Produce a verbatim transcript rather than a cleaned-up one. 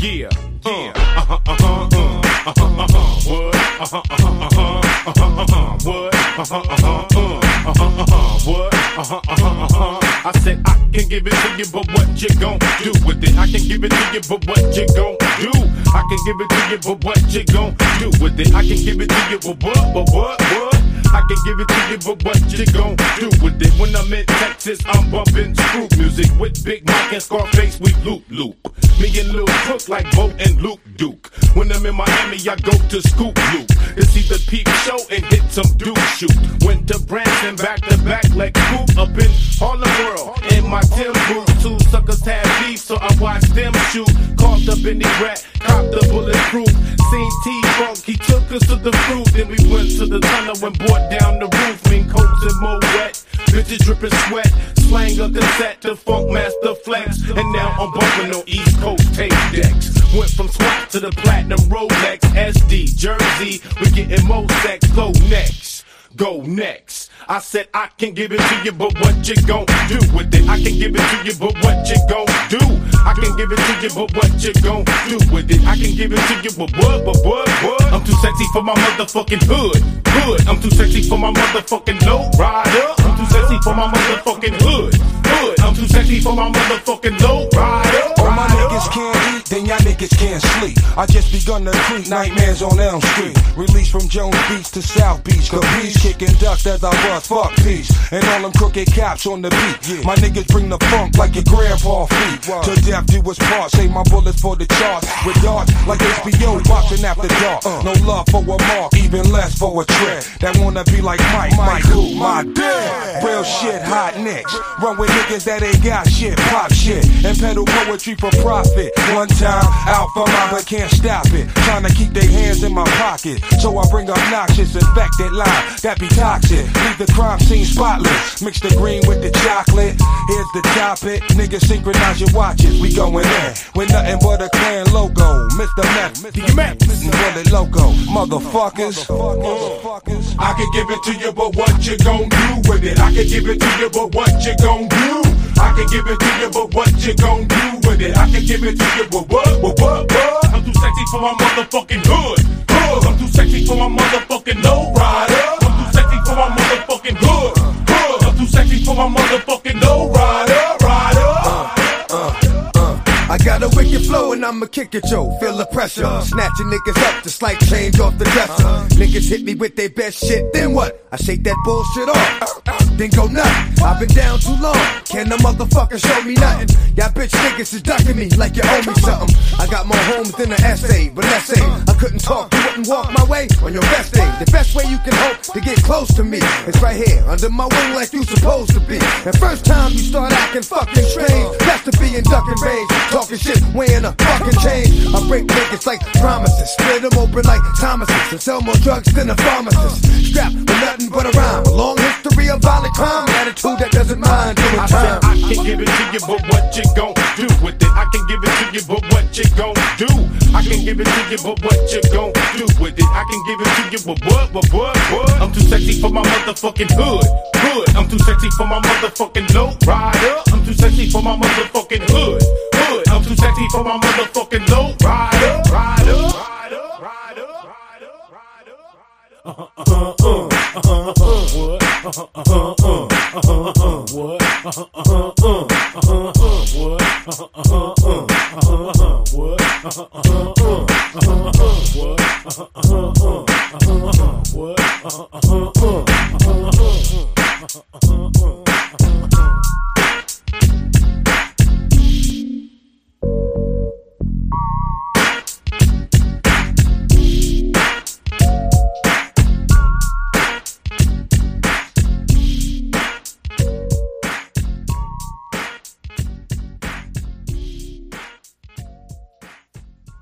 Yeah, yeah, uh-huh, uh-huh, uh, uh-huh, uh-huh, what, uh-huh, uh-huh, uh-huh, uh-huh, uh-huh, what, uh-huh, uh-huh, uh, uh-huh, uh-huh, what, uh-huh, uh-huh, uh-huh. I said I can give it to you, but what you gon' do with it? I can give it to you, but what you gon' do? I can give it to you, but what you gon' do with it? I can give it to you, but what, but what, what? I can give it to you, but what you gon' do with it? When I'm in Texas, I'm bumping screw music with Big Mike and Scarface, we loop loop. Me and Lil Cook like Bo and Luke Duke. When I'm in Miami, I go to Scoop Loop to see the Peep Show and hit some dude shoot. Went to Branson back to back like Scoop up in Harlem World. In my Tim boots, two suckers had beef, so I watched them shoot. Caught up in the rat, copped the bulletproof. Seen T-Funk, he took us to the fruit. Then we went to the tunnel and brought down the roof. Mean coats and more wet, bitches dripping sweat. Slang a cassette to Funk Master Flex. And now I'm bumping on East Coast tape decks. Went from SWAT to the platinum Rolex. S D, Jersey, we getting more sex. Go next, go next. I said I can give it to you, but what you gon' do with it? I can give it to you, but what you gon' do? I can give it to you, but what you gon' do with it? I can give it to you, but what, but what, what? I'm too sexy for my motherfucking hood, hood. I'm too sexy for my motherfucking low rider. I'm too sexy for my motherfucking hood, hood. I'm too sexy for my motherfucking low rider. All my niggas can't eat, then y'all niggas can't sleep. I just begun to creep nightmares on Elm Street. Released from Jones Beach to South Beach. Capiche, kicking ducks as I bust, fuck peace. And all them crooked cops on the beat. Yeah. My niggas bring the funk like your grandpa feet. Wow. To death do us part, save my bullets for the charts. With darts like H B O boxing after dark. Uh. No love for a mark, even less for a tread. That wanna be like Mike, Mike who? My dad. Real shit, hot nicks. Run with niggas that ain't got shit, pop shit. And peddle poetry for profit. One time, out for mine, but can't stop it. Trying to keep their hands in my pocket. So I bring obnoxious, infected line that be toxic. Leave the crime scene spotless. Mix the green with the chocolate. Here's the topic. Niggas synchronize your watches. We going in with nothing but a clan logo. Mister Meth, Mister Meth, Bullet Loco. Motherfuckers. Motherfuckers. I can give it to you, but what you gon' do with it? I can give it to you, but what you gon' do? I can give it to you, but what you gon' do with it? I can give it to you, but what, what, what, what? I'm too sexy for my motherfucking hood, hood. I'm too sexy for my motherfucking low rider. I'm too sexy for my motherfucking hood, hood. I'm too sexy for my motherfucking low rider, rider. Uh, uh, uh. I got a wicked flow and I'ma kick it, yo. Feel the pressure, snatching niggas up just like change off the dresser. Niggas hit me with their best shit, then what? I shake that bullshit off, then go nuts. I've been down too long, can the motherfucker show me nothing? Y'all bitch niggas is ducking me like you owe me something. I got more homes than an essay, but let's say I couldn't talk, you wouldn't walk my way on your best day. The best way you can hope to get close to me is right here, under my wing like you supposed to be. And first time you start acting fucking strange, best to be in ducking range, talking shit, weighing a fucking change. I break niggas like promises, split them open like Thomas's, and sell more drugs than a pharmacist. Strapped with nothing but a rhyme, a long history of violent crime, an attitude that doesn't mind doing I time. said I can give it to you, but what you gon' do with it? I can give it to you, but what you gon' do? I can give it to you, but what you gon' do with it? I can give it to you, but what, but what, what? I'm too sexy for my motherfucking hood, hood. I'm too sexy for my motherfucking low rider. I'm too sexy for my motherfucking hood, hood. I'm too sexy for my motherfucking low rider, rider, rider, rider, rider, rider. Uh uh uh uh uh uh what? Uh uh uh uh uh uh what? Uh uh uh uh uh uh what? Uh uh uh uh uh what? Uh uh uh uh uh what? Uh uh uh uh uh what? Uh uh uh uh uh